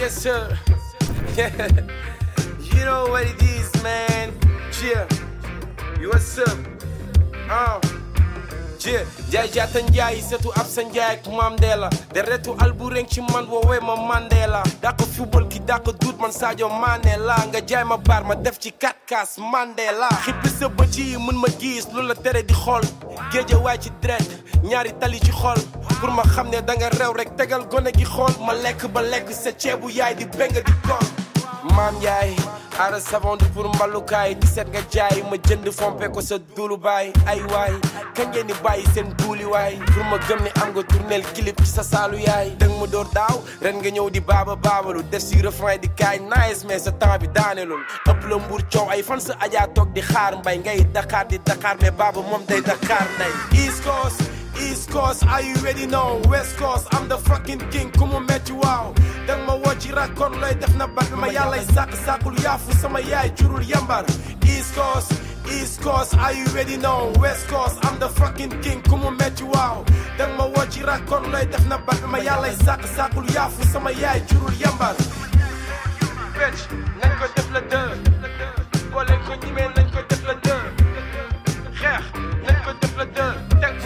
Yes, sir. Yeah. You know what it is, man. Yeah. You what's up? Yeah. Jaay jaata njaay setu ab sa njaay ak Mandela deretu albureng ci man woowee ma Mandela dako football ki dako duut man Sadio Mané la nga jaay ma baar ma def ci 4 kaas Mandela xippi sa bët yi mën ma gis lu la tere di xool géeje waay ci dret ñaari tali ci xol pour ma xam ne da nga rew rek tegal gone gi xool ma lekk ba lekk sa ceebu yaay di benga di kool maam yaay ara savon du pour mbalukaay di set nga jaay ma jënd fompe ko sa dulu baay ay waay kañ ngeen di bàyyi seen duuli waay pour ma gëm ne am nga tournel clip ci sa saalu yaay dëng ma door daaw ren nga ñëw di baabalu def si refrain di kaay nice mais sa temps bi daanelul ëpp la mbuur coow ay fan sa ajaa toog di xaar mbay ngay Dakar di Dakar mais baaba moom day Dakar nday East Coast, are you ready now? West Coast, I'm the fucking king, kumu metti waaw dang ma woo ci rakkoon looy def na bat bi ma yàllay sàkk-sàkkul yaafu sama yaay jurul yambar East Coast, are you ready now? West Coast, I'm the fucking king, kumu metti waaw dang ma woo ci rakkoon looy def na bat bi ma yàllay sàkk-sàkkul yaafu sama yaay jurul yambar fecc nañ ko def la dër boo leen ko ñimee nañ ko def la dër xeex nañ ko def la dër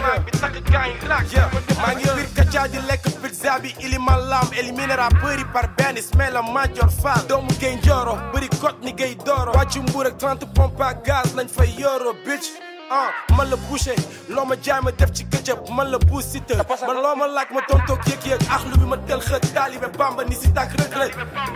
maa ngi biir kacaa di lekk pizza bi iliman lam éliminer rappeur yi par benn Ismaïla Madior Fall doomu gay njooro bëri kot ni gay dooro wàccu mbuur ak 30 pompe à gaz lañ fay yoro bitch man la bouché loo ma jaay ma def ci këjëb man la buus si tër man loo ma laaj ma tontoog yëg-yëg axlu bi ma tel xët taalibe Bamba ni si tàkk rëg-rëg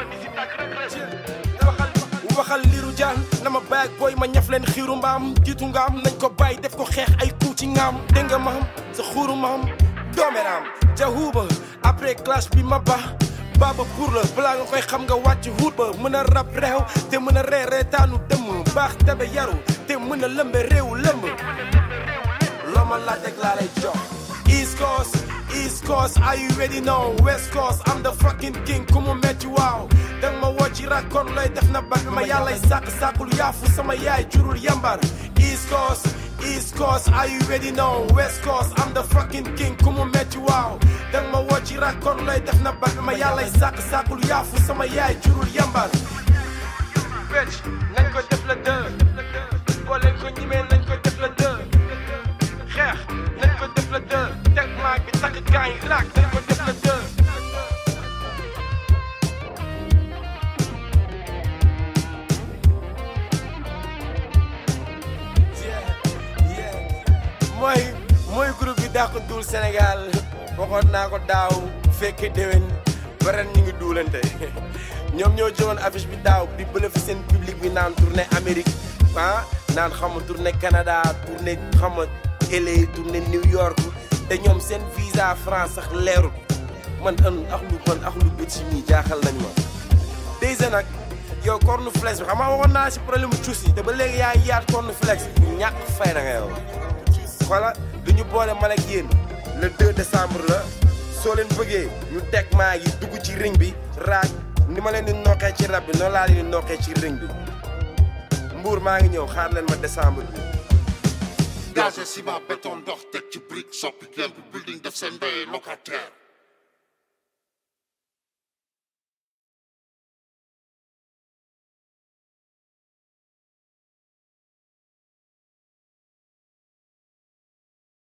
waxal liiru jaan na ma bàyyi ak booy ma ñaf leen xiiru mbaam jiitu ngaam nañ ko bàyyi def ko xeex ay ku ci ngaam dégg nga maam sa xuuru maam doomeraam jahuuba après clash bi ma baaba pour la balaa nga koy xam nga wàcc huut ba mën a rab réew te mën a ree reetaanu dëmm baax tabe yaru te mën a lëmbe réewu lëmb loo ma laaj rek laa lay jox East Coast, are you ready now? West Coast, I'm the fucking king, kumu metti waaw dang ma woo ci rakkoon looy def na bat bi ma yàllay sàkk-sàkkul yaafu sama yaay jurul yambar East Coast, are you ready now? West Coast, I'm the fucking king, kumu metti waaw dang ma woo ci rakkoon looy def na bat bi ma yàllay sàkk-sàkkul yaafu sama yaay jurul yambar fecc nañ ko def la dër boo leen ko ñimee nañ ko def la dër xeex nañ ko def la dër teg maag bi takk gaañ raak nañ ko def la dër mooy groupe bi dàq duul Sénégal waxoon naa ko daaw fekke déwén ba ren ñu ngi duulante ñoom ñoo jëloon affiche bi daaw di bëlëfi seen public bi naan tournée Amérique naan xam nga tournée Canada tournée xam nga LA tournée New York te ñoom seen visa France sax leerul man axlu bët si ñii jaaxal nañ ma déjà nag yow cornflakes bi xam nga waxoon naa si problème mu cuus yi te ba léegi yaa ngi yaat cornflakes bi ñàkk fay na nga yow voilà du ñu boole man ak yéen le 2 décembre la soo leen bëggee ñu teg maa ngi dugg ci ring bi raaj ni ma leen di nokkee ci rab bi noonu laa leen di nokkee ci ring bi Mbour maa ngi ñëw xaar leen ma décembre bi. gaz ciment béton ndox teg ci brique soppi leen building def seen mbéy locataire.